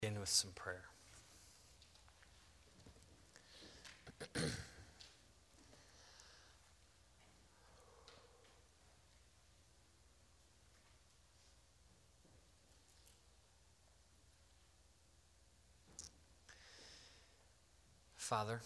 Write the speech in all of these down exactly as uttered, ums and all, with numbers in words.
In with some prayer. Father,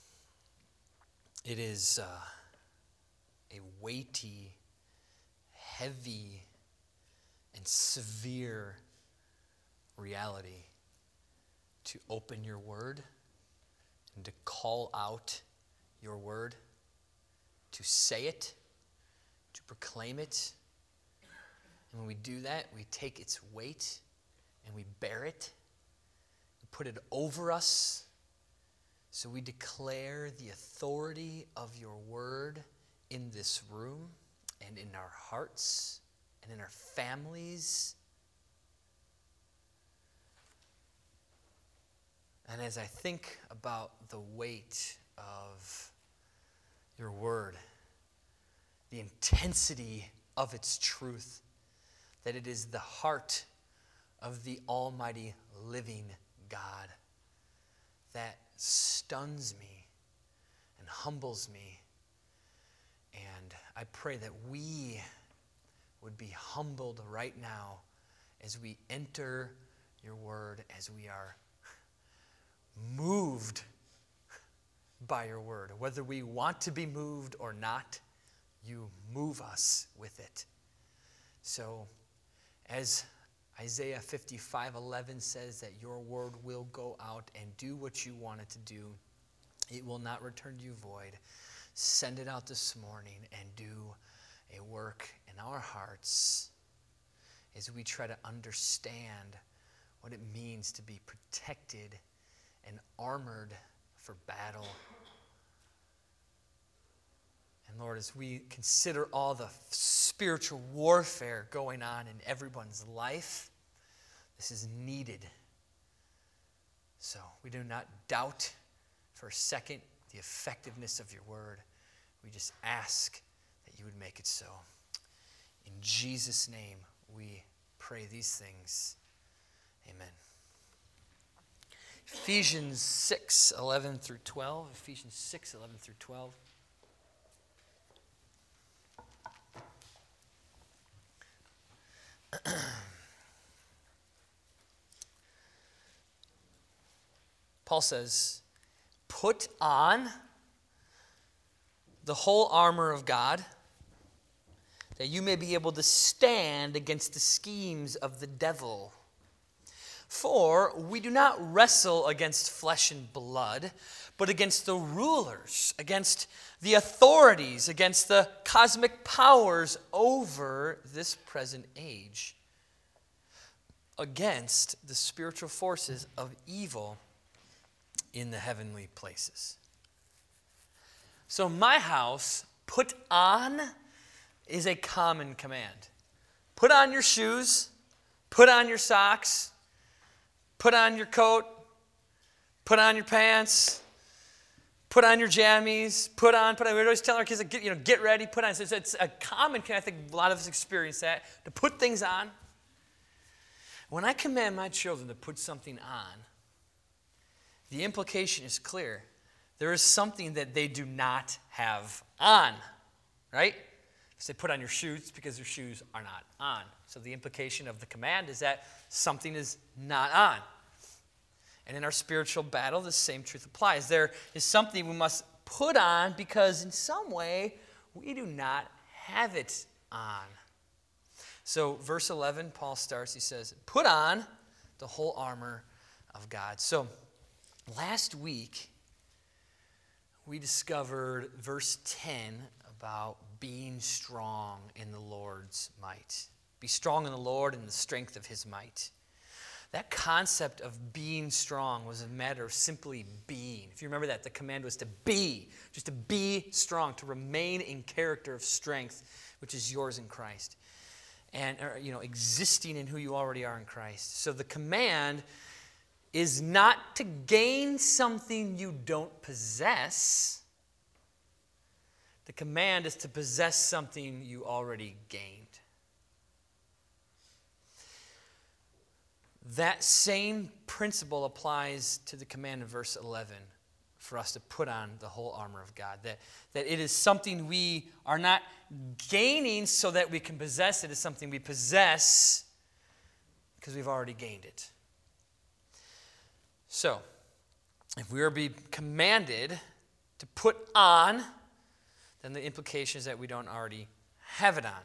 it is uh, a weighty, heavy, and severe reality to open your word and to call out your word, to say it, to proclaim it. And when we do that, we take its weight and we bear it. We put it over us. So we declare the authority of your word in this room and in our hearts and in our families. And as I think about the weight of your word, the intensity of its truth, that it is the heart of the almighty living God, that stuns me and humbles me. And I pray that we would be humbled right now as we enter your word, as we are moved by your word. Whether we want to be moved or not, you move us with it. So as Isaiah fifty-five eleven says that your word will go out and do what you want it to do, it will not return to you void. Send it out this morning and do a work in our hearts as we try to understand what it means to be protected and armored for battle. And Lord, as we consider all the spiritual warfare going on in everyone's life, this is needed. So we do not doubt for a second the effectiveness of your word. We just ask that you would make it so. In Jesus' name, we pray these things. Amen. Ephesians six eleven through twelve. Ephesians six eleven through twelve. Paul says, put on the whole armor of God, that you may be able to stand against the schemes of the devil. For we do not wrestle against flesh and blood, but against the rulers, against the authorities, against the cosmic powers over this present age, against the spiritual forces of evil in the heavenly places. So my house, put on, is a common command. Put on your shoes, put on your socks, put on your coat, put on your pants, put on your jammies, put on, put on. We always tell our kids, get, you know, get ready, put on. So it's, it's a common, I think a lot of us experience that, to put things on. When I command my children to put something on, the implication is clear. There is something that they do not have on, right? If they put on your shoes, because their shoes are not on. So the implication of the command is that something is not on. And in our spiritual battle, the same truth applies. There is something we must put on because in some way we do not have it on. So verse eleven, Paul starts, he says, put on the whole armor of God. So last week, we discovered verse ten about being strong in the Lord's might. Be strong in the Lord and the strength of his might. That concept of being strong was a matter of simply being. If you remember that, the command was to be, just to be strong, to remain in character of strength, which is yours in Christ. And, you know, existing in who you already are in Christ. So the command is not to gain something you don't possess. The command is to possess something you already gained. That same principle applies to the command in verse eleven for us to put on the whole armor of God. That, that it is something we are not gaining so that we can possess it. It's something we possess because we've already gained it. So, if we are being commanded to put on, then the implication is that we don't already have it on.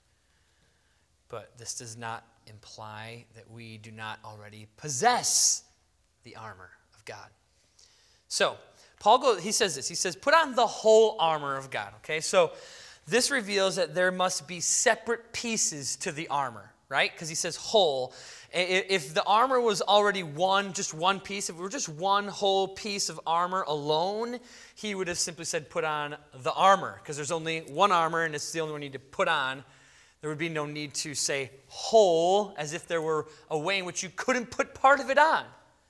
But this does not imply that we do not already possess the armor of God. So, Paul goes, he says this. He says, put on the whole armor of God. Okay, so this reveals that there must be separate pieces to the armor, right? Because he says whole. If the armor was already one, just one piece, if it were just one whole piece of armor alone, he would have simply said put on the armor, because there's only one armor and it's the only one you need to put on. There would be no need to say whole, as if there were a way in which you couldn't put part of it on.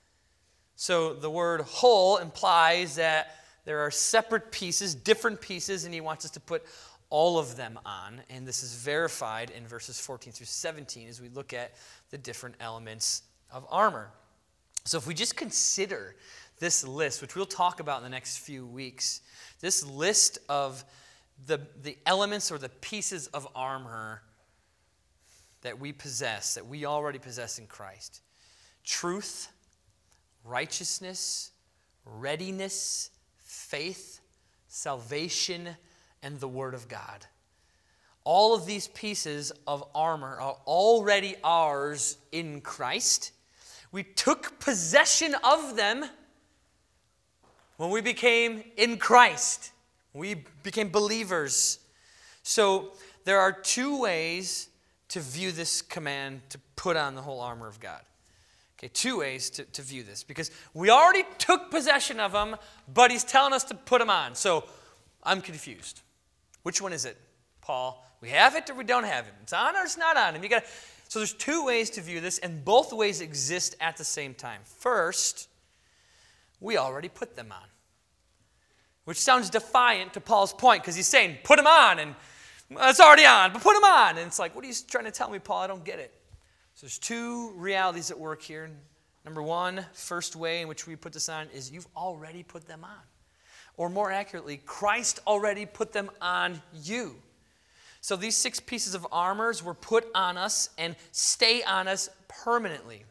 So the word whole implies that there are separate pieces, different pieces, and he wants us to put all of them on. And this is verified in verses fourteen through seventeen as we look at the different elements of armor. So if we just consider this list, which we'll talk about in the next few weeks, this list of the, the elements or the pieces of armor that we possess, that we already possess in Christ. Truth, righteousness, readiness, faith, salvation, and the Word of God. All of these pieces of armor are already ours in Christ. We took possession of them when we became in Christ. We became believers. So there are two ways to view this command to put on the whole armor of God. Okay, two ways to, to view this. Because we already took possession of them, but he's telling us to put them on. So I'm confused. Which one is it, Paul? We have it or we don't have it? It's on or it's not on? And you got so there's two ways to view this, and both ways exist at the same time. First, we already put them on. Which sounds defiant to Paul's point, because he's saying, put them on, and it's already on, but put them on. And it's like, what are you trying to tell me, Paul? I don't get it. So there's two realities at work here. Number one, first way in which we put this on is you've already put them on. Or more accurately, Christ already put them on you. So these six pieces of armors were put on us and stay on us permanently.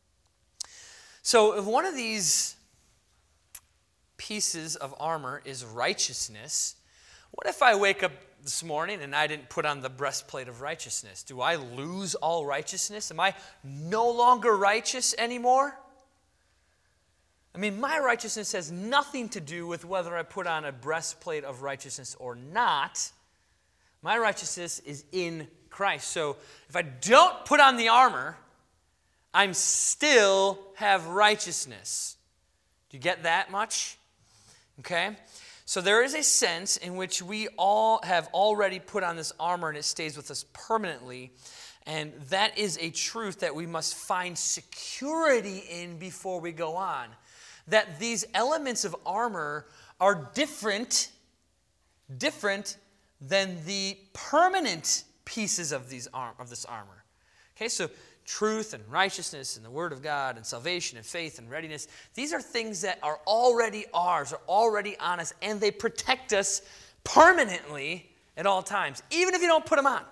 So if one of these pieces of armor is righteousness, what if I wake up this morning and I didn't put on the breastplate of righteousness? Do I lose all righteousness? Am I no longer righteous anymore? I mean, my righteousness has nothing to do with whether I put on a breastplate of righteousness or not. My righteousness is in Christ. So if I don't put on the armor, I still have righteousness. Do you get that much? Okay? So there is a sense in which we all have already put on this armor and it stays with us permanently. And that is a truth that we must find security in before we go on. That these elements of armor are different, different than the permanent pieces of these arm, of this armor. Okay, so truth and righteousness and the Word of God and salvation and faith and readiness, these are things that are already ours, are already on us, and they protect us permanently at all times, even if you don't put them on.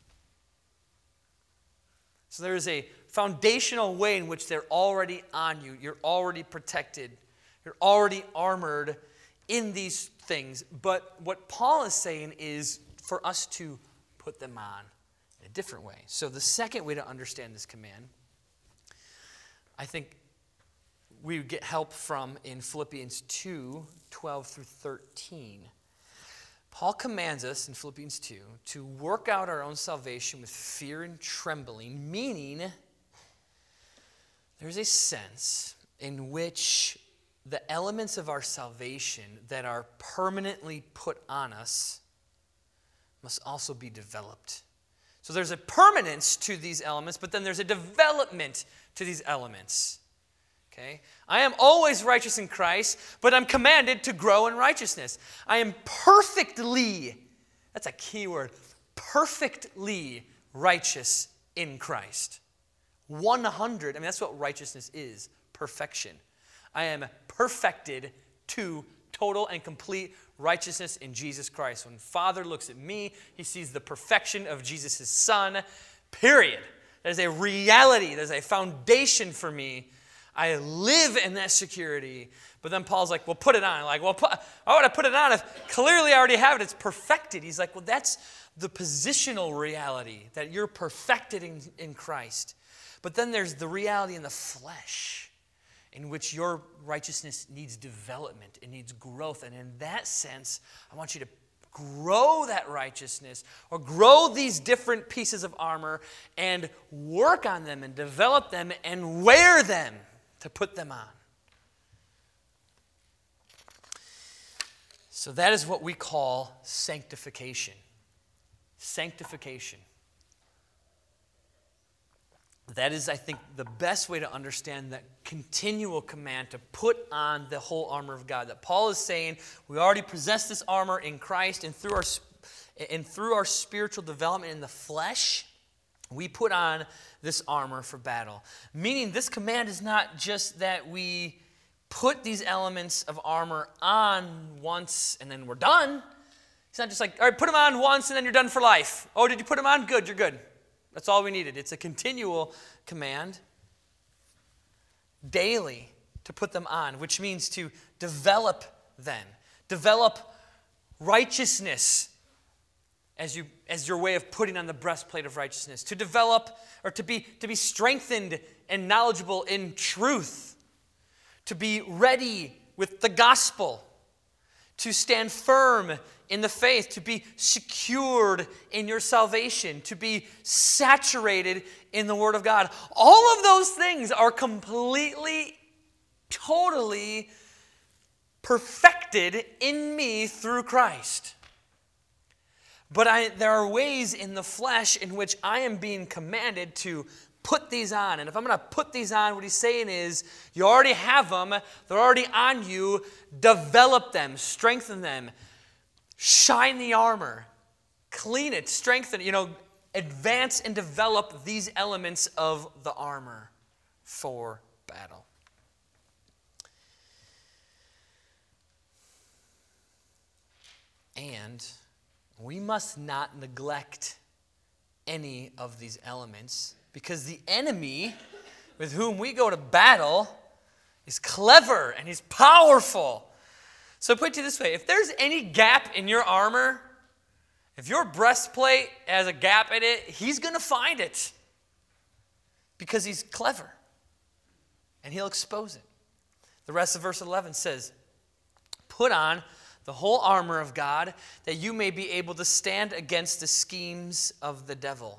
So there is a foundational way in which they're already on you. You're already protected. You're already armored in these things. But what Paul is saying is for us to put them on in a different way. So the second way to understand this command, I think we would get help from in Philippians two, twelve through thirteen. Paul commands us in Philippians two to work out our own salvation with fear and trembling, meaning there's a sense in which the elements of our salvation that are permanently put on us must also be developed. So there's a permanence to these elements, but then there's a development to these elements. Okay? I am always righteous in Christ, but I'm commanded to grow in righteousness. I am perfectly, that's a key word, perfectly righteous in Christ. one hundred, I mean, that's what righteousness is, perfection. I am perfected to total and complete righteousness in Jesus Christ. When Father looks at me, he sees the perfection of Jesus' Son, period. That is a reality. That is a foundation for me. I live in that security. But then Paul's like, well, put it on. Like, well, put, why would I put it on if clearly I already have it? It's perfected. He's like, well, that's the positional reality, that you're perfected in, in Christ. But then there's the reality in the flesh, in which your righteousness needs development, it needs growth. And in that sense, I want you to grow that righteousness, or grow these different pieces of armor and work on them and develop them and wear them to put them on. So that is what we call sanctification. Sanctification. That is, I think, the best way to understand that continual command to put on the whole armor of God. That Paul is saying we already possess this armor in Christ, and through our and through our spiritual development in the flesh, we put on this armor for battle. Meaning, this command is not just that we put these elements of armor on once and then we're done. It's not just like, all right, put them on once and then you're done for life. Oh, did you put them on? Good, you're good. That's all we needed. It's a continual command daily to put them on, which means to develop them. Develop righteousness as you as your way of putting on the breastplate of righteousness. To develop or to be to be strengthened and knowledgeable in truth. To be ready with the gospel. To stand firm in the faith, to be secured in your salvation, to be saturated in the Word of God. All of those things are completely, totally perfected in me through Christ. But I, there are ways in the flesh in which I am being commanded to put these on. And if I'm going to put these on, what he's saying is, you already have them, they're already on you, develop them, strengthen them, shine the armor, clean it, strengthen it, you know, advance and develop these elements of the armor for battle. And we must not neglect any of these elements, because the enemy with whom we go to battle is clever and he's powerful. So put it this way, if there's any gap in your armor, if your breastplate has a gap in it, he's going to find it because he's clever and he'll expose it. The rest of verse eleven says, put on the whole armor of God that you may be able to stand against the schemes of the devil.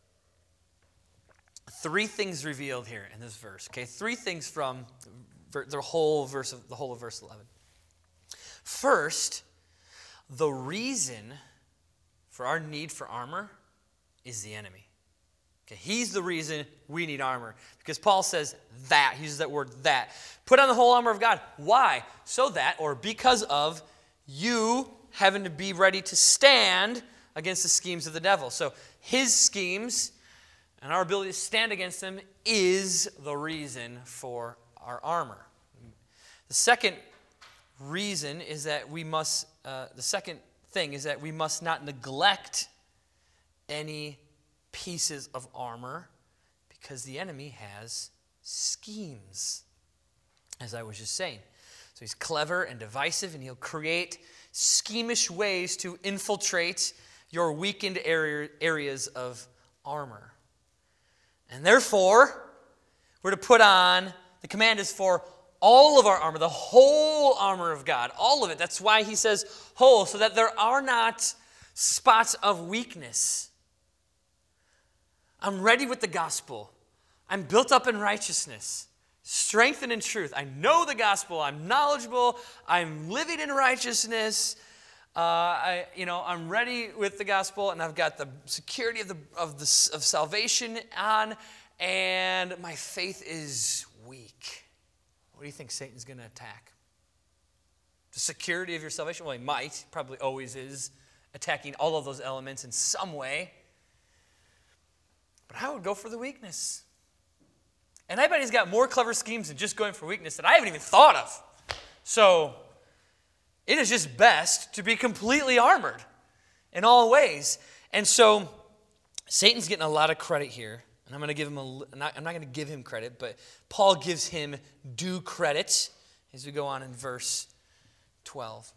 Three things revealed here in this verse. Okay, three things from the whole verse of the whole of verse eleven. First, the reason for our need for armor is the enemy. Okay, he's the reason we need armor. Because Paul says that. He uses that word that. Put on the whole armor of God. Why? So that, or because of, you having to be ready to stand against the schemes of the devil. So his schemes and our ability to stand against them is the reason for our armor. The second reason is that we must, uh, the second thing is that we must not neglect any pieces of armor, because the enemy has schemes, as I was just saying. So he's clever and divisive, and he'll create schemish ways to infiltrate your weakened area, areas of armor. And therefore, we're to put on, the command is for all of our armor, the whole armor of God, all of it. That's why he says whole, so that there are not spots of weakness. I'm ready with the gospel. I'm built up in righteousness, strengthened in truth. I know the gospel. I'm knowledgeable. I'm living in righteousness. Uh, I, you know, I'm ready with the gospel, and I've got the security of the of the of salvation on, and my faith is weak. What do you think Satan's going to attack? The security of your salvation? Well, he might. Probably always is attacking all of those elements in some way. But I would go for the weakness. And I bet he's got more clever schemes than just going for weakness that I haven't even thought of. So it is just best to be completely armored in all ways. And so Satan's getting a lot of credit here. And I'm going to give him a, not, I'm not going to give him credit, but Paul gives him due credit as we go on in verse twelve.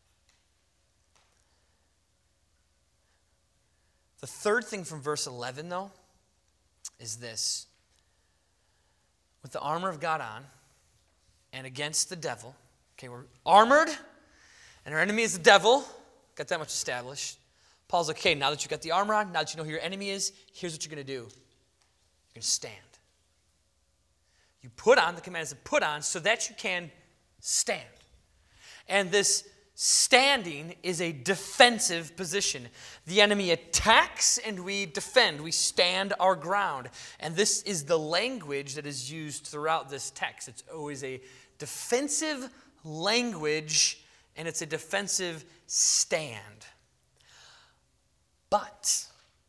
The third thing from verse eleven, though, is this. With the armor of God on and against the devil, okay, we're armored and our enemy is the devil. Got that much established. Paul's like, okay, now that you got the armor on, now that you know who your enemy is, here's what you're going to do. You're going to stand. You put on, the command is to put on so that you can stand. And this standing is a defensive position. The enemy attacks and we defend. We stand our ground. And this is the language that is used throughout this text. It's always a defensive language and it's a defensive stand. But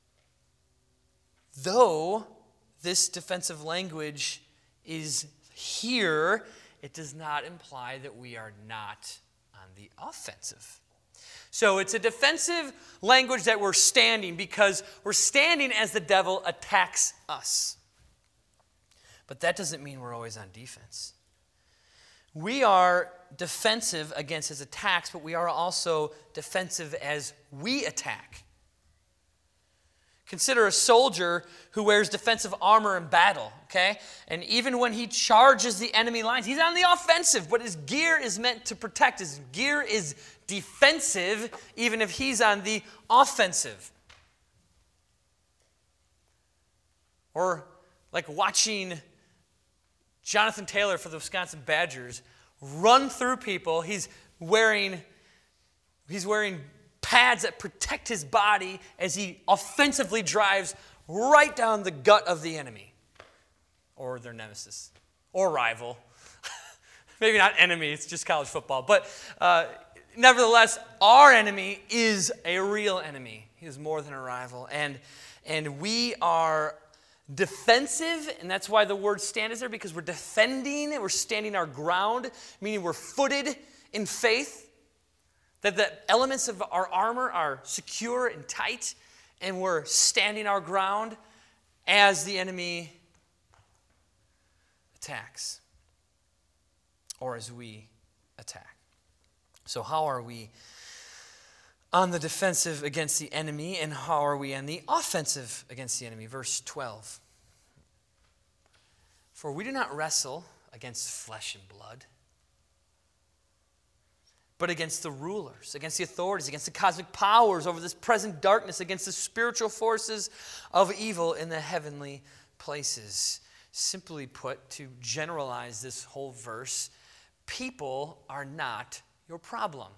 though this defensive language is here, it does not imply that we are not on the offensive. So it's a defensive language that we're standing because we're standing as the devil attacks us. But that doesn't mean we're always on defense. We are defensive against his attacks, but we are also defensive as we attack. Consider a soldier who wears defensive armor in battle, okay? And even when he charges the enemy lines, he's on the offensive, but his gear is meant to protect. His gear is defensive, even if he's on the offensive. Or like watching Jonathan Taylor for the Wisconsin Badgers run through people. He's wearing, he's wearing pads that protect his body as he offensively drives right down the gut of the enemy or their nemesis or rival. Maybe not enemy, it's just college football. But uh, nevertheless, our enemy is a real enemy. He is more than a rival. And, and we are defensive, and that's why the word stand is there, because we're defending, we're standing our ground, meaning we're footed in faith. That the elements of our armor are secure and tight, and we're standing our ground as the enemy attacks, or as we attack. So how are we on the defensive against the enemy, and how are we on the offensive against the enemy? Verse twelve. For we do not wrestle against flesh and blood, but against the rulers, against the authorities, against the cosmic powers over this present darkness, against the spiritual forces of evil in the heavenly places. Simply put, to generalize this whole verse, people are not your problem.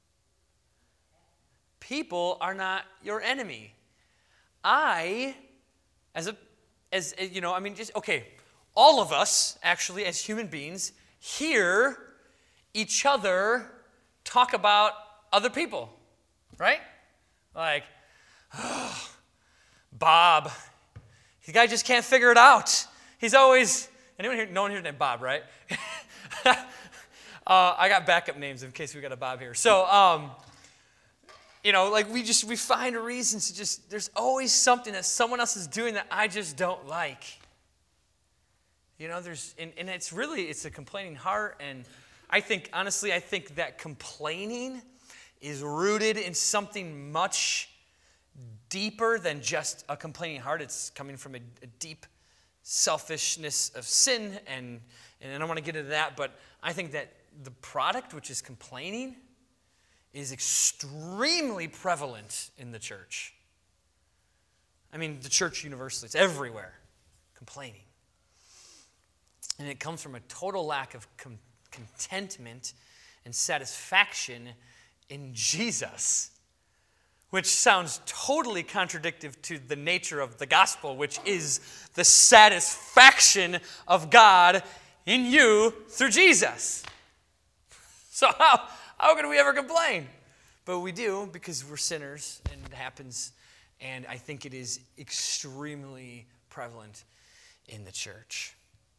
People are not your enemy. I, as a, as you know, I mean, just, okay, all of us, actually, as human beings, hear each other talk about other people, right? Like, oh, Bob, the guy just can't figure it out. He's always, anyone here, no one here named Bob, right? uh, I got backup names in case we got a Bob here. So, um, you know, like we just, we find reasons to just, there's always something that someone else is doing that I just don't like. You know, there's, and, and it's really, it's a complaining heart. And I think, honestly, I think that complaining is rooted in something much deeper than just a complaining heart. It's coming from a, a deep selfishness of sin, and, and I don't want to get into that, but I think that the product, which is complaining, is extremely prevalent in the church. I mean, the church universally, it's everywhere, complaining. And it comes from a total lack of com- contentment and satisfaction in Jesus, which sounds totally contradictory to the nature of the gospel, which is the satisfaction of God in you through Jesus. So how, how can we ever complain? But we do, because we're sinners, and it happens, and I think it is extremely prevalent in the church.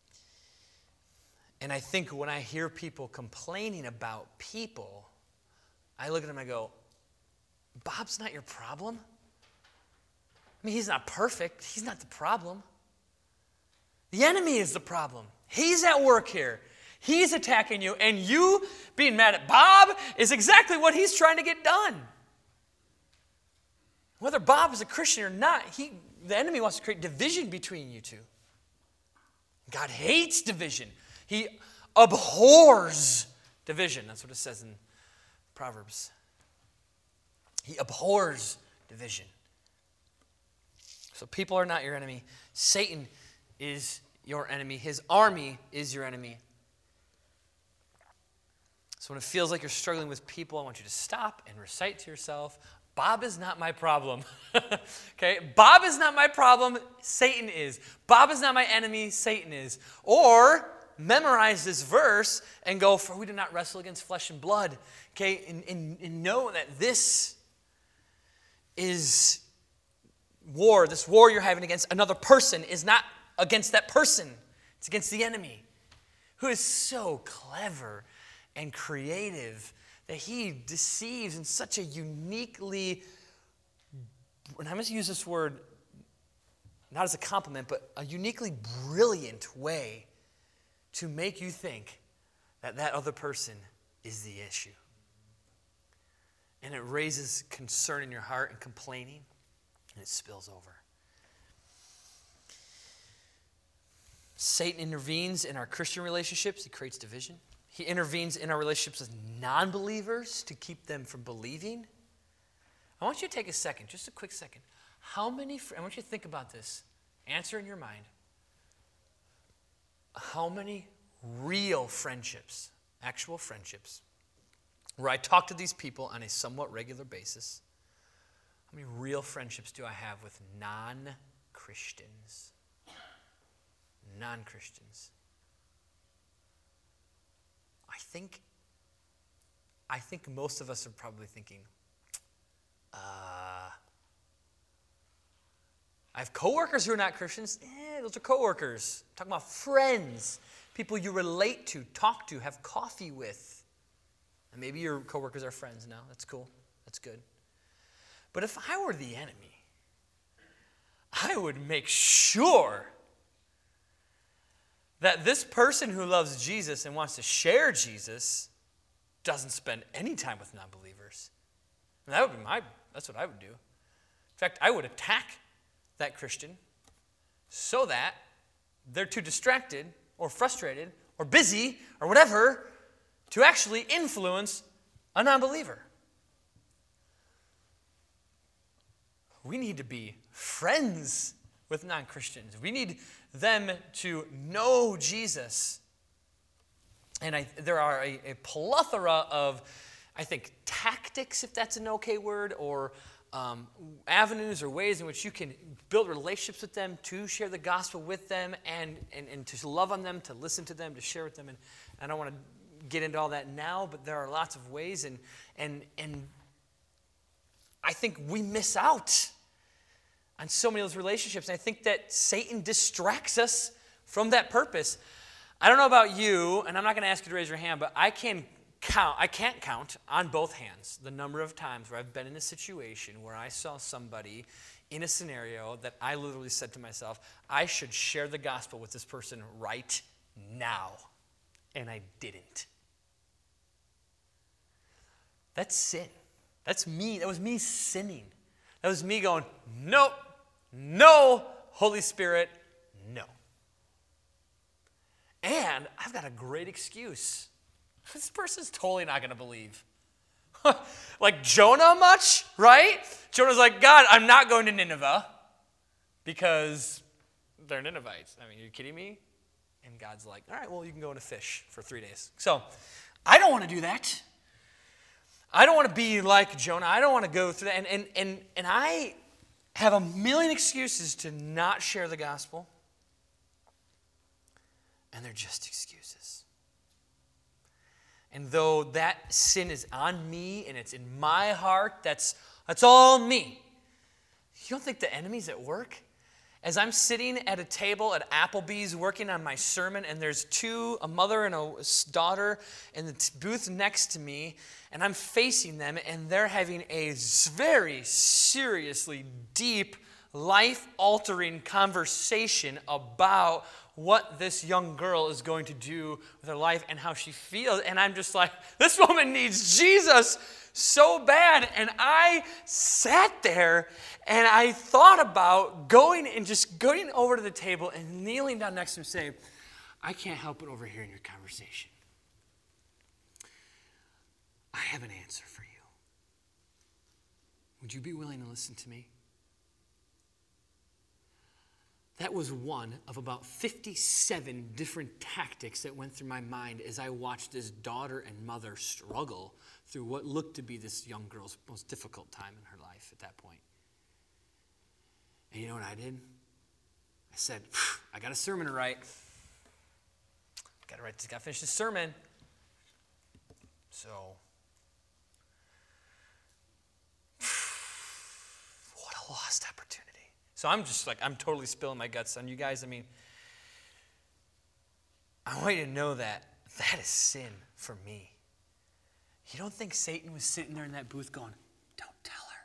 And I think when I hear people complaining about people, I look at them and I go, Bob's not your problem. I mean, he's not perfect. He's not the problem. The enemy is the problem. He's at work here. He's attacking you, and you being mad at Bob is exactly what he's trying to get done. Whether Bob is a Christian or not, he, the enemy wants to create division between you two. God hates division. He abhors division. That's what it says in Proverbs. He abhors division. So people are not your enemy. Satan is your enemy. His army is your enemy. So when it feels like you're struggling with people, I want you to stop and recite to yourself, Bob is not my problem. Okay? Bob is not my problem. Satan is. Bob is not my enemy. Satan is. Or memorize this verse and go, for we do not wrestle against flesh and blood. Okay? And, and, and know that this is war. This war you're having against another person is not against that person. It's against the enemy, who is so clever and creative that he deceives in such a uniquely, and I'm going to use this word not as a compliment, but a uniquely brilliant way to make you think that that other person is the issue. And it raises concern in your heart and complaining, and it spills over. Satan intervenes in our Christian relationships. He creates division. He intervenes in our relationships with non-believers to keep them from believing. I want you to take a second, just a quick second. How many, I want you to think about this. Answer in your mind. How many real friendships, actual friendships, where I talk to these people on a somewhat regular basis, how many real friendships do I have with non-Christians? Non-Christians. I think, I think most of us are probably thinking, uh, I have coworkers who are not Christians. Eh, those are coworkers. I'm talking about friends, people you relate to, talk to, have coffee with. And maybe your coworkers are friends now. That's cool. That's good. But if I were the enemy, I would make sure that this person who loves Jesus and wants to share Jesus doesn't spend any time with non-believers. And that would be my, that's what I would do. In fact, I would attack that Christian so that they're too distracted or frustrated or busy or whatever to actually influence a non-believer. We need to be friends with non-Christians. We need them to know Jesus. And I, there are a, a plethora of, I think, tactics, if that's an okay word, or um, avenues or ways in which you can build relationships with them, to share the gospel with them, and, and, and to love on them, to listen to them, to share with them. And I don't want to get into all that now, but there are lots of ways. And, and, and I think we miss out on so many of those relationships. And I think that Satan distracts us from that purpose. I don't know about you, and I'm not going to ask you to raise your hand, but I can count, I can't count on both hands the number of times where I've been in a situation where I saw somebody in a scenario that I literally said to myself, I should share the gospel with this person right now. And I didn't. That's sin. That's me. That was me sinning. That was me going, nope. No, Holy Spirit, no. And I've got a great excuse. This person's totally not going to believe. Like Jonah much, right? Jonah's like, God, I'm not going to Nineveh because they're Ninevites. I mean, are you kidding me? And God's like, all right, well, you can go in a fish for three days. So I don't want to do that. I don't want to be like Jonah. I don't want to go through that. And, and, and, and I have a million excuses to not share the gospel. And they're just excuses. And though that sin is on me and it's in my heart, that's, that's all me. You don't think the enemy's at work? As I'm sitting at a table at Applebee's working on my sermon, and there's two, a mother and a daughter, in the t- booth next to me, and I'm facing them, and they're having a very seriously deep, life-altering conversation about what this young girl is going to do with her life and how she feels. And I'm just like, this woman needs Jesus so bad. And I sat there and I thought about going and just going over to the table and kneeling down next to him and saying, I can't help but overhearing your conversation. I have an answer for you. Would you be willing to listen to me? That was one of about fifty-seven different tactics that went through my mind as I watched this daughter and mother struggle through what looked to be this young girl's most difficult time in her life at that point. And you know what I did? I said, I got a sermon to write. Got to write. Got to finish this sermon. So, what a lost opportunity. So I'm just like, I'm totally spilling my guts on you guys. I mean, I want you to know that that is sin for me. You don't think Satan was sitting there in that booth going, don't tell her.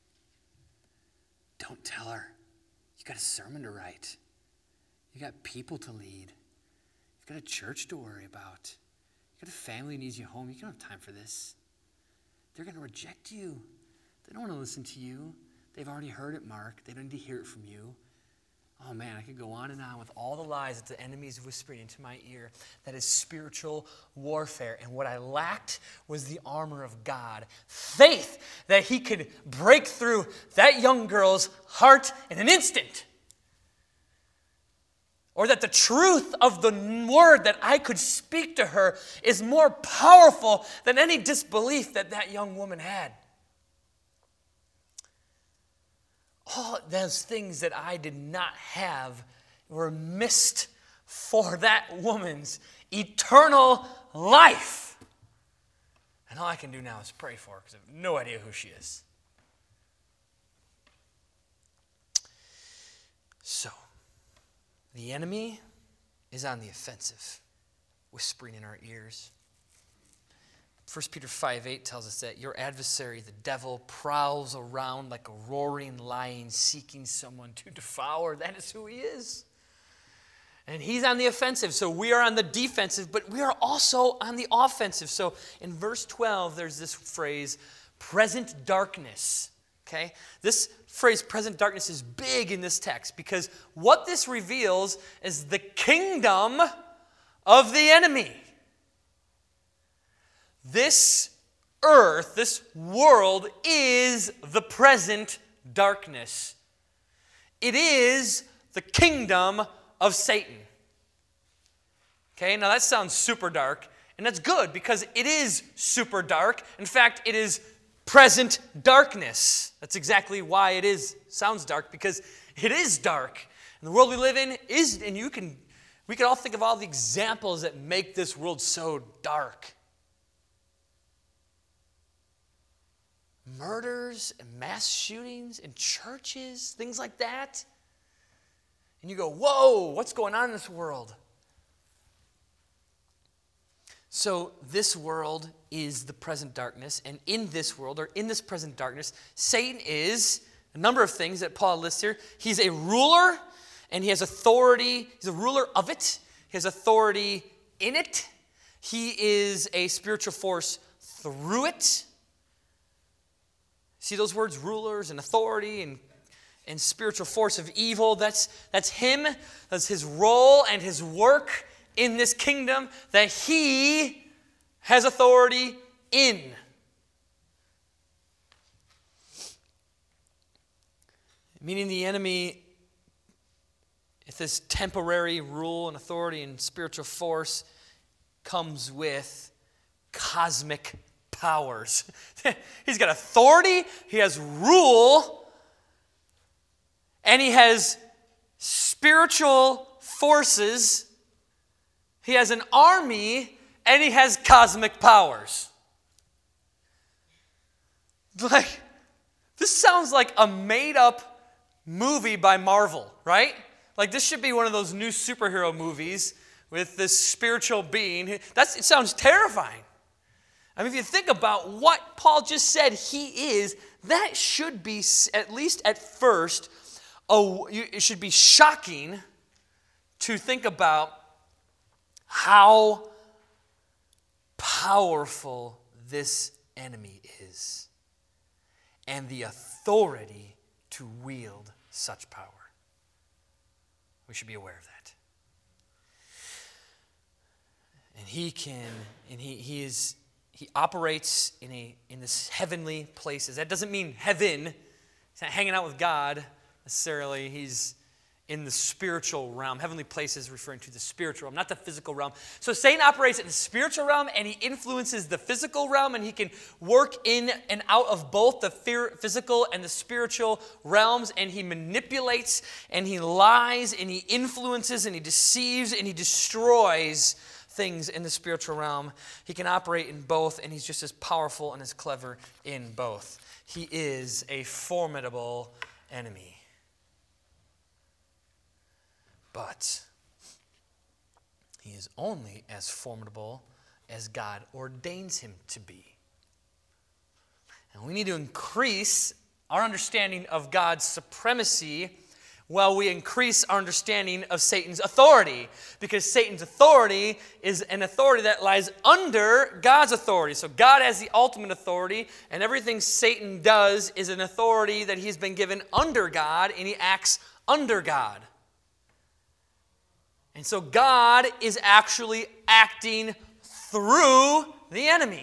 Don't tell her. You got a sermon to write. You got people to lead. You've got a church to worry about. You got a family who needs you home. You don't have time for this. They're going to reject you. They don't want to listen to you. They've already heard it, Mark. They don't need to hear it from you. Oh man, I could go on and on with all the lies that the enemy is whispering into my ear. That is spiritual warfare. And what I lacked was the armor of God. Faith that he could break through that young girl's heart in an instant. Or that the truth of the word that I could speak to her is more powerful than any disbelief that that young woman had. All those things that I did not have were missed for that woman's eternal life. And all I can do now is pray for her because I have no idea who she is. So, the enemy is on the offensive, whispering in our ears. First Peter five eight tells us that your adversary, the devil, prowls around like a roaring lion seeking someone to devour. That is who he is. And he's on the offensive, so we are on the defensive, but we are also on the offensive. So in verse twelve, there's this phrase, present darkness. Okay? This phrase, present darkness, is big in this text because what this reveals is the kingdom of the enemy. This earth, this world, is the present darkness. It is the kingdom of Satan. Okay, now that sounds super dark, and that's good because it is super dark. In fact, it is present darkness. That's exactly why it is sounds dark, because it is dark. And the world we live in is, and you can, we can all think of all the examples that make this world so dark. Murders and mass shootings in churches, things like that. And you go, whoa, what's going on in this world? So this world is the present darkness, and in this world, or in this present darkness, Satan is a number of things that Paul lists here. He's a ruler, and he has authority. He's a ruler of it. He has authority in it. He is a spiritual force through it. See those words, rulers and authority and, and spiritual force of evil? That's, that's him. That's his role and his work in this kingdom that he has authority in. Meaning the enemy, if this temporary rule and authority and spiritual force comes with cosmic powers. He's got authority, he has rule, and he has spiritual forces. He has an army, and he has cosmic powers. Like, this sounds like a made-up movie by Marvel, right? Like this should be one of those new superhero movies with this spiritual being. That's, it sounds terrifying. I mean, if you think about what Paul just said he is, that should be, at least at first, oh, it should be shocking to think about how powerful this enemy is and the authority to wield such power. We should be aware of that. And he can, and he, he is, he operates in a in this heavenly places. That doesn't mean heaven. He's not hanging out with God necessarily. He's in the spiritual realm. Heavenly places referring to the spiritual realm, not the physical realm. So Satan operates in the spiritual realm, and he influences the physical realm, and he can work in and out of both the physical and the spiritual realms, and he manipulates, and he lies, and he influences, and he deceives, and he destroys things in the spiritual realm. He can operate in both, and he's just as powerful and as clever in both. He is a formidable enemy. But he is only as formidable as God ordains him to be. And we need to increase our understanding of God's supremacy while we increase our understanding of Satan's authority. Because Satan's authority is an authority that lies under God's authority. So God has the ultimate authority, and everything Satan does is an authority that he's been given under God, and he acts under God. And so God is actually acting through the enemy.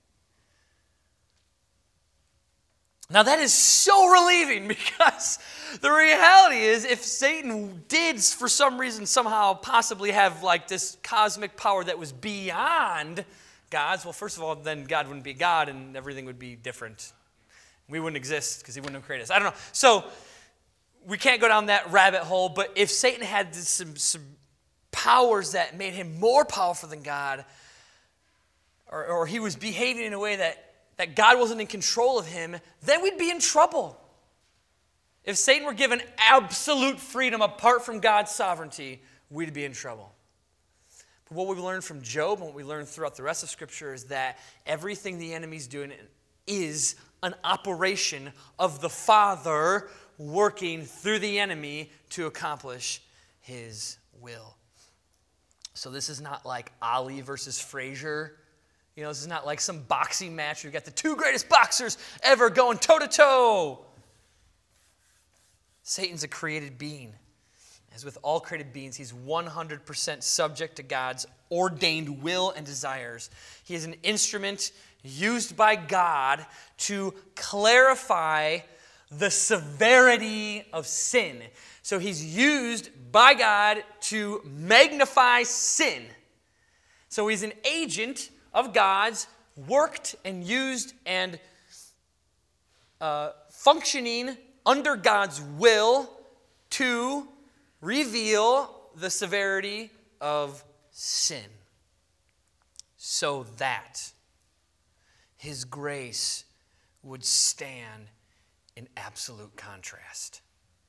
Now that is so relieving, because the reality is if Satan did for some reason somehow possibly have like this cosmic power that was beyond God's, well, first of all, then God wouldn't be God and everything would be different. We wouldn't exist because he wouldn't have created us. I don't know. So we can't go down that rabbit hole, but if Satan had some, some powers that made him more powerful than God, or, or he was behaving in a way that, that God wasn't in control of him, then we'd be in trouble. If Satan were given absolute freedom apart from God's sovereignty, we'd be in trouble. But what we learned from Job and what we learned throughout the rest of Scripture is that everything the enemy's doing is an operation of the Father working through the enemy to accomplish his will. So this is not like Ali versus Frazier. You know, this is not like some boxing match where you've got the two greatest boxers ever going toe-to-toe. Satan's a created being. As with all created beings, he's one hundred percent subject to God's ordained will and desires. He is an instrument used by God to clarify the severity of sin. So he's used by God to magnify sin. So he's an agent of God's, worked and used and uh, functioning under God's will to reveal the severity of sin, so that his grace would stand in absolute contrast,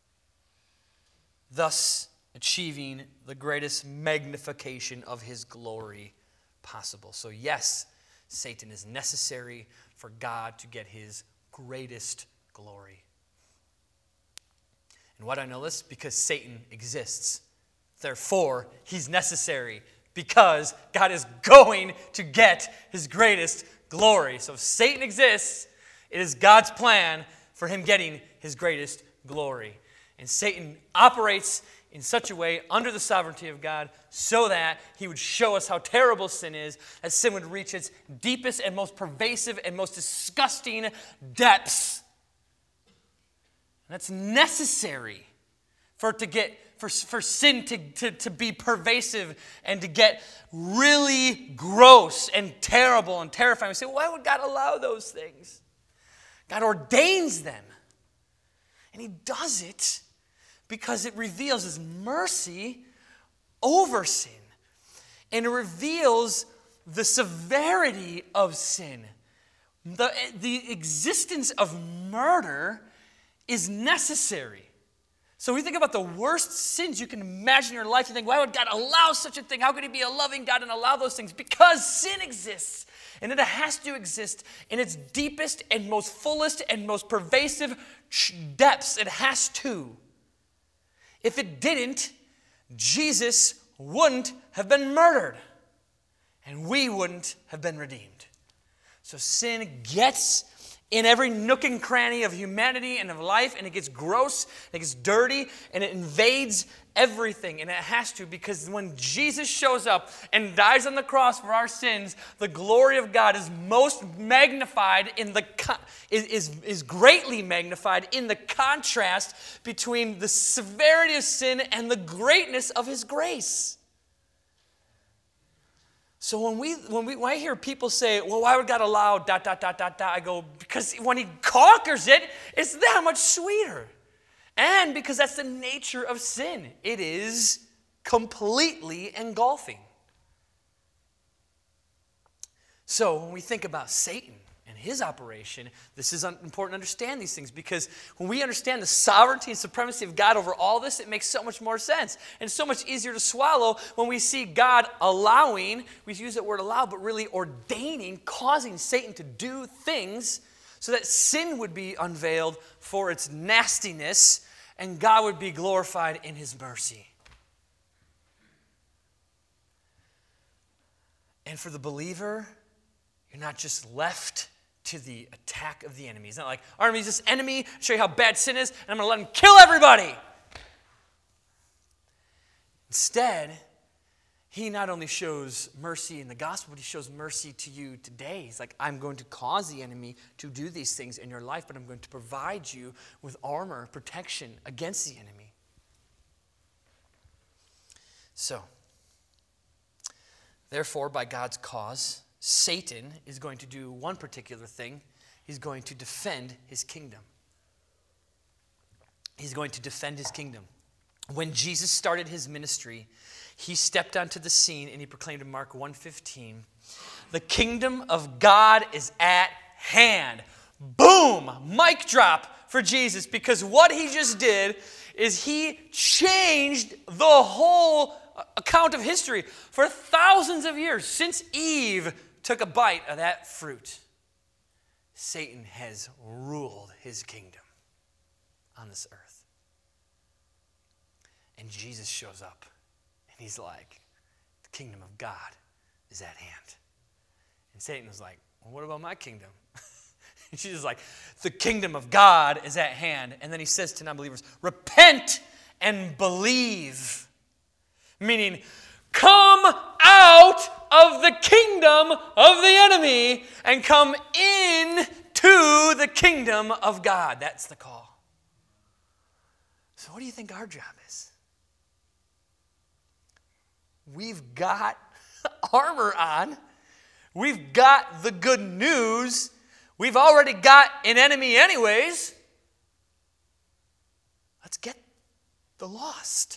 thus achieving the greatest magnification of his glory possible. So yes, Satan is necessary for God to get his greatest glory. And why do I know this? Because Satan exists. Therefore, he's necessary because God is going to get his greatest glory. So if Satan exists, it is God's plan for him getting his greatest glory. And Satan operates in such a way under the sovereignty of God so that he would show us how terrible sin is, as sin would reach its deepest and most pervasive and most disgusting depths. And that's necessary for it to get for, for sin to, to, to be pervasive and to get really gross and terrible and terrifying. We say, why would God allow those things? God ordains them. And he does it because it reveals his mercy over sin. And it reveals the severity of sin. The, the existence of murder is necessary. So we think about the worst sins you can imagine in your life. You think, why would God allow such a thing? How could he be a loving God and allow those things? Because sin exists. And it has to exist in its deepest and most fullest and most pervasive depths. It has to. If it didn't, Jesus wouldn't have been murdered. And we wouldn't have been redeemed. So sin gets in every nook and cranny of humanity and of life, and it gets gross, and it gets dirty, and it invades everything. And it has to, because when Jesus shows up and dies on the cross for our sins, the glory of God is most magnified in the is, is, is greatly magnified in the contrast between the severity of sin and the greatness of his grace. So when we when we when I hear people say, well, why would God allow dot dot dot dot dot? I go, because when he conquers it, it's that much sweeter. And because that's the nature of sin. It is completely engulfing. So when we think about Satan and his operation, this is important to understand these things, because when we understand the sovereignty and supremacy of God over all this, it makes so much more sense. And so much easier to swallow when we see God allowing, we use that word allow, but really ordaining, causing Satan to do things so that sin would be unveiled for its nastiness and God would be glorified in his mercy. And for the believer, you're not just left to the attack of the enemy. It's not like, our enemy's this enemy, show you how bad sin is, and I'm going to let him kill everybody. Instead, he not only shows mercy in the gospel, but he shows mercy to you today. He's like, I'm going to cause the enemy to do these things in your life, but I'm going to provide you with armor, protection against the enemy. So, therefore, by God's cause, Satan is going to do one particular thing. He's going to defend his kingdom. He's going to defend his kingdom. When Jesus started his ministry, he stepped onto the scene and he proclaimed in Mark one fifteen, the kingdom of God is at hand. Boom! Mic drop for Jesus, because what he just did is he changed the whole account of history. For thousands of years, since Eve took a bite of that fruit, Satan has ruled his kingdom on this earth. And Jesus shows up, and he's like, the kingdom of God is at hand. And Satan was like, well, what about my kingdom? And Jesus is like, the kingdom of God is at hand. And then he says to non-believers, repent and believe. Meaning, come out of the kingdom of the enemy and come in to the kingdom of God. That's the call. So what do you think our job is? We've got armor on. We've got the good news. We've already got an enemy anyways. Let's get the lost.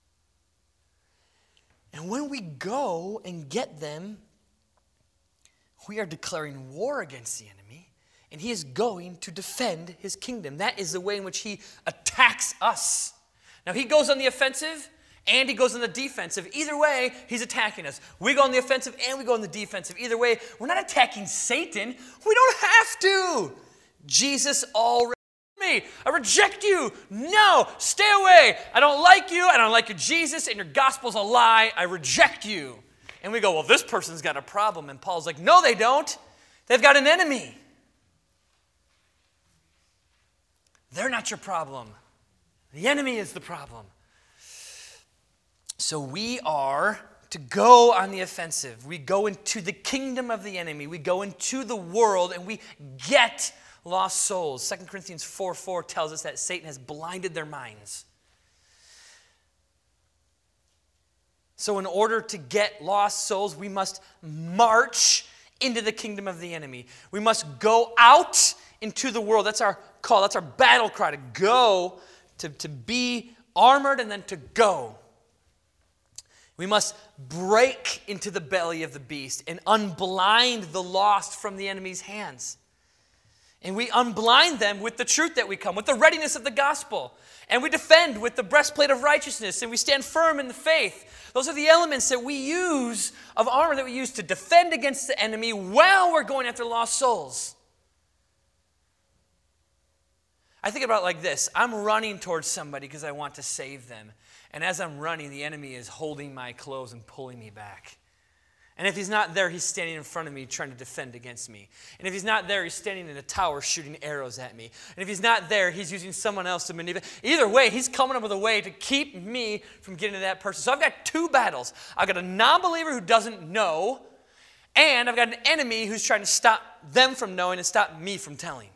And when we go and get them, we are declaring war against the enemy, and he is going to defend his kingdom. That is the way in which he attacks us. Now, he goes on the offensive, and he goes on the defensive. Either way, he's attacking us. We go on the offensive, and we go on the defensive. Either way, we're not attacking Satan. We don't have to. Jesus already me. I reject you. No, stay away. I don't like you. I don't like your Jesus, and your gospel's a lie. I reject you. And we go, well, this person's got a problem. And Paul's like, no, they don't. They've got an enemy. They're not your problem. The enemy is the problem. So we are to go on the offensive. We go into the kingdom of the enemy. We go into the world, and we get lost souls. Second Corinthians four four tells us that Satan has blinded their minds. So in order to get lost souls, we must march into the kingdom of the enemy. We must go out into the world. That's our call. That's our battle cry, to go, to, to be armored and then to go. We must break into the belly of the beast and unblind the lost from the enemy's hands. And we unblind them with the truth that we come, with the readiness of the gospel. And we defend with the breastplate of righteousness, and we stand firm in the faith. Those are the elements that we use of armor that we use to defend against the enemy while we're going after lost souls. I think about it like this. I'm running towards somebody because I want to save them. And as I'm running, the enemy is holding my clothes and pulling me back. And if he's not there, he's standing in front of me trying to defend against me. And if he's not there, he's standing in a tower shooting arrows at me. And if he's not there, he's using someone else to manipulate. Either way, he's coming up with a way to keep me from getting to that person. So I've got two battles. I've got a non-believer who doesn't know, and I've got an enemy who's trying to stop them from knowing and stop me from telling.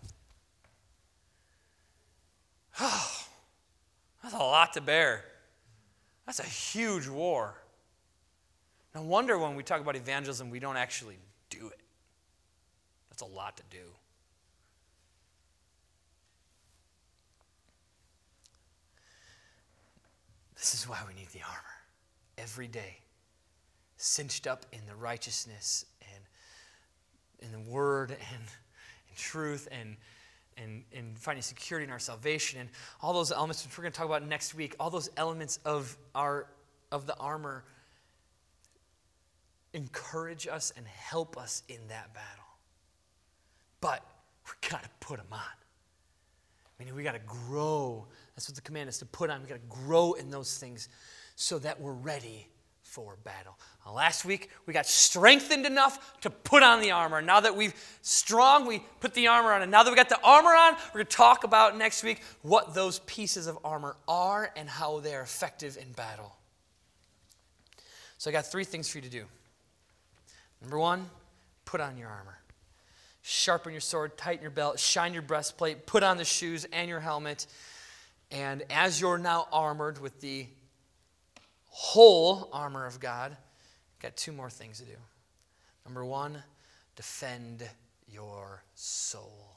Oh, that's a lot to bear. That's a huge war. No wonder when we talk about evangelism, we don't actually do it. That's a lot to do. This is why we need the armor every day, cinched up in the righteousness and in the word and in truth and, and, and finding security in our salvation and all those elements, which we're going to talk about next week, all those elements of our of the armor encourage us and help us in that battle. But we got to put them on. I mean, we got to grow. That's what the command is, to put on. We got to grow in those things so that we're ready for battle. Uh, last week, we got strengthened enough to put on the armor. Now that we've strong, we put the armor on. And now that we got the armor on, we're going to talk about next week what those pieces of armor are and how they're effective in battle. So I got three things for you to do. Number one, put on your armor. Sharpen your sword, tighten your belt, shine your breastplate, put on the shoes and your helmet. And as you're now armored with the whole armor of God, you've got two more things to do. Number one, defend your soul.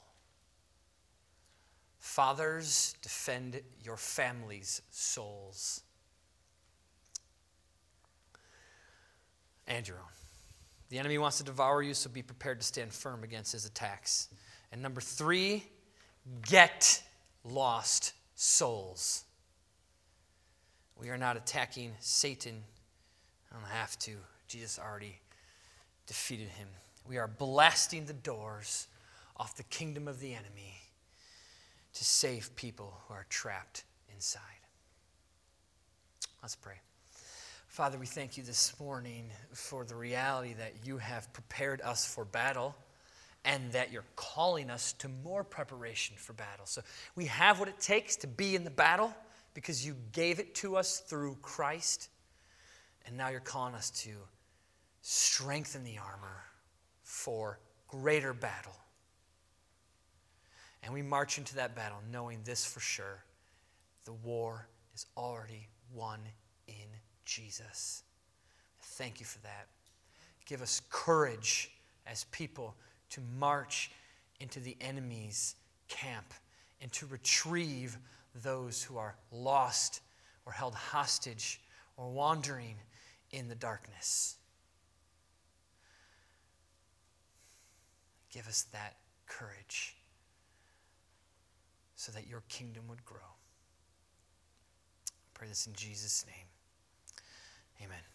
Fathers, defend your family's souls. And your own. The enemy wants to devour you, so be prepared to stand firm against his attacks. And number three, get lost souls. We are not attacking Satan. I don't have to. Jesus already defeated him. We are blasting the doors off the kingdom of the enemy to save people who are trapped inside. Let's pray. Father, we thank you this morning for the reality that you have prepared us for battle and that you're calling us to more preparation for battle. So we have what it takes to be in the battle because you gave it to us through Christ. And now you're calling us to strengthen the armor for greater battle. And we march into that battle knowing this for sure. The war is already won in Jesus. Thank you for that. Give us courage as people to march into the enemy's camp and to retrieve those who are lost or held hostage or wandering in the darkness. Give us that courage so that your kingdom would grow. I pray this in Jesus' name. Amen.